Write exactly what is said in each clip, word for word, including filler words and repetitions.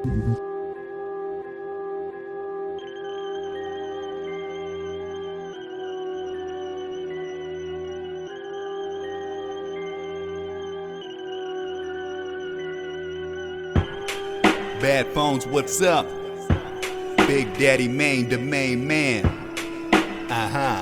Bad Phones, what's up? Big Daddy Main, the main man. Uh-huh.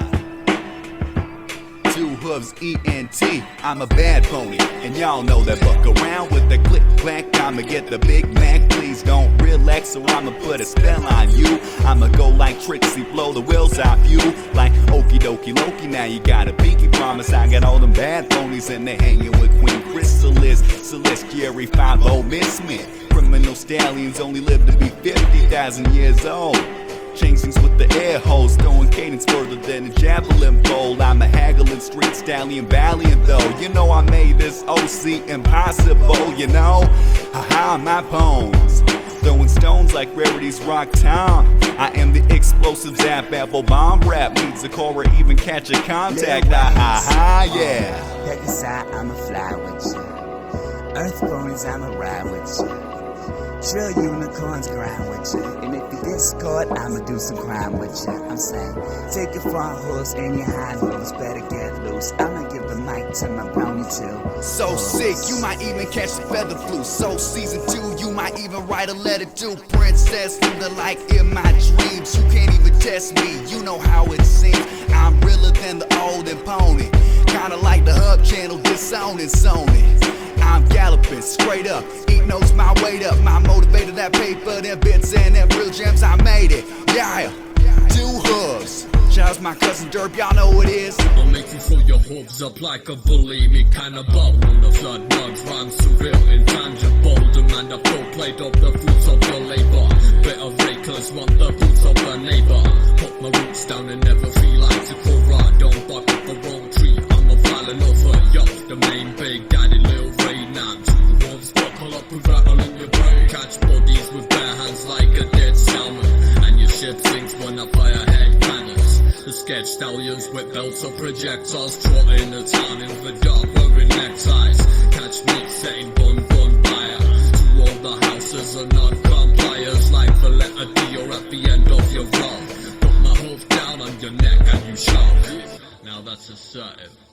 Two hooves, E N T. I'm a bad pony, and y'all know that. Fuck around with the click clack. I'ma get the Big Mac. Please don't relax, or I'ma put a spell on you. I'ma go like Trixie, blow the wheels off you. Like okie dokie Loki, now you got a pinky promise. I got all them bad ponies, and they hanging with Queen Chrysalis, Celestiary five oh Miss Smith. Criminal stallions only live to be fifty thousand years old. Chasings with the air hose, throwing cadence further than a javelin pole. I'm a haggling street stallion, valiant though. You know I made this O C impossible, you know. Haha, my poems throwing stones like Rarity's Rock Town. I am the explosive zap apple bomb rap. Needs a core or even catch a contact. Ah ha ha, yeah. Pick a side, I'ma fly with you. Earth ponies, I'ma ride with you. Trill unicorns grind with you. And if you discord, I'ma do some crime with you. I'm saying, take your front hooves and your hind hooves, better get loose. I'ma give the mic to my brownie too. So sick, you might even catch the feather flu. So season two, you might even write a letter to Princess through the light in my dreams. You can't even test me, you know how it seems. I'm realer than the old and pony. Kinda like the Hub Channel disowning Sony. I'm galloping straight up, eat notes my weight up. My motivator, that paper, them bits and them real gems, I made it. Yeah, two hooves. Shouts my cousin Derp, y'all know what it is. I'll make you throw your hooves up like a bulimic cannibal. The flood mugs rhyme surreal, intangible. Demand a full plate of the fruits of your labor. Bit of rakers want the fruits of the neighbor. Put my roots down and never feel like Sakura. Don't bark up the wrong tree, I'm a violent over. Yo, the main big daddy Lil Ray Nam. Two wolves buckle up with rattle in your brain. Catch bodies with bare hands like a dead salmon. And your ship sinks when I fire head cannons. The sketch stallions with belts of projectiles, trotting the town in the dark wearing neckties. Catch me setting bun bun fire to all the houses are not compliers. Like the letter D or at the end of your rope. Put my hoof down on your neck and you shout. Now that's assertive.